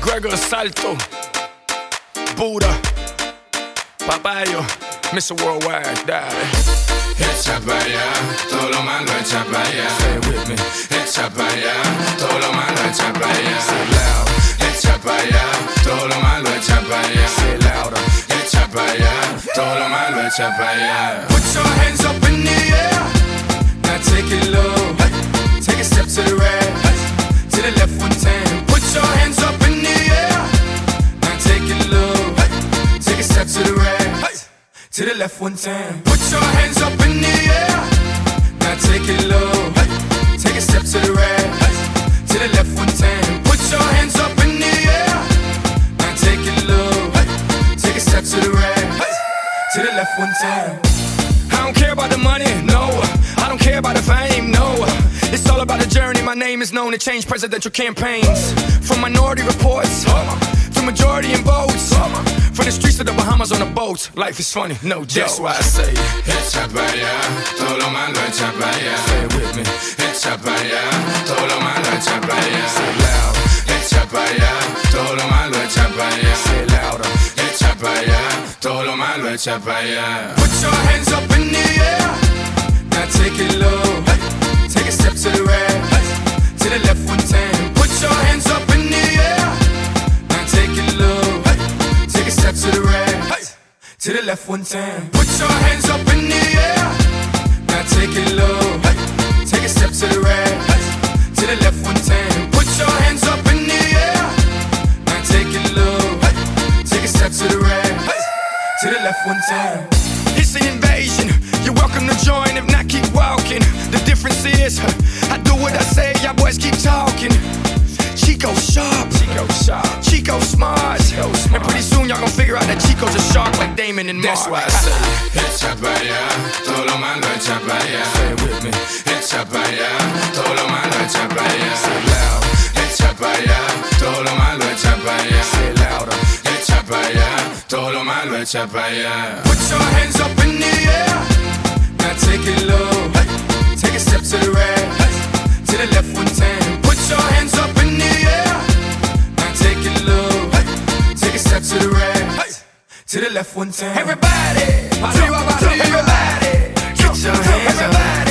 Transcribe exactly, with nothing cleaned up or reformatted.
Gregor Salto, Buddha, Papayo, mister Worldwide, dale. Echa pa' allá, todo lo malo echa pa' allá. Say it with me. Echa pa' allá, todo lo malo echa pa' allá. Say it loud. Echa pa' allá, todo lo malo echa pa' allá. Say it louder. Echa pa' allá, todo lo malo echa pa' allá. Put your hands up in the air. Now take it low. Take a step to the right. To the left one time. Put your hands up in the air. Now take it low. Take a step to the right. To the left one time. Put your hands up in the air. Now take it low. Take a step to the right. To the left one time. Put your hands up in the air. Now take it low. Take a step to the right. To the left one time. I don't care about the money, no. I don't care about the fame, no. It's all about the journey. My name is known to change presidential campaigns. From Minority Reports to majority in votes. From the streets to the Bahamas on a boat. Life is funny, no joke. That's why I say Echa pa' allá, todo lo malo echa pa' allá. Say it with me. Echa pa' allá, todo lo malo echa pa' allá. Say it loud. Echa pa' allá, todo lo malo echa pa' allá. Say it louder. Echa pa' allá, todo lo malo echa pa' allá. Put your hands up in the air. Now take it low. Take a step to the right. To the left one time. Put your hands up in the air. Now take it low. Take a step to the right. To the left one time. Put your hands up in the air. Now take it low. Take a step to the right. To the left one time. Put your hands up in the air. Now take it low. Take a step to the right. To the left one time. It's an invasion. You're welcome to join. If not, keep walking. The difference is, I do what I say. Y'all boys keep talking. Chico sharp, Chico sharp, Chico smart. Chico smart. And pretty soon y'all gon' figure out that Chico's a shark like Damon and Mark. That's why I say Echa pa' allá, todo lo malo echa pa' allá. Say it with me. Echa pa' allá, todo lo malo echa pa' allá. Say it loud. Echa pa' allá, todo lo malo echa pa' allá. Say it louder. Echa pa' allá, todo lo malo echa pa' allá. Put your hands up in the air. Now take it low. Take a step to the right. To the left one time. Put your hands up in the air. Now take it low. Take a step to the right. To the left one time. Everybody, everybody, get your hands up.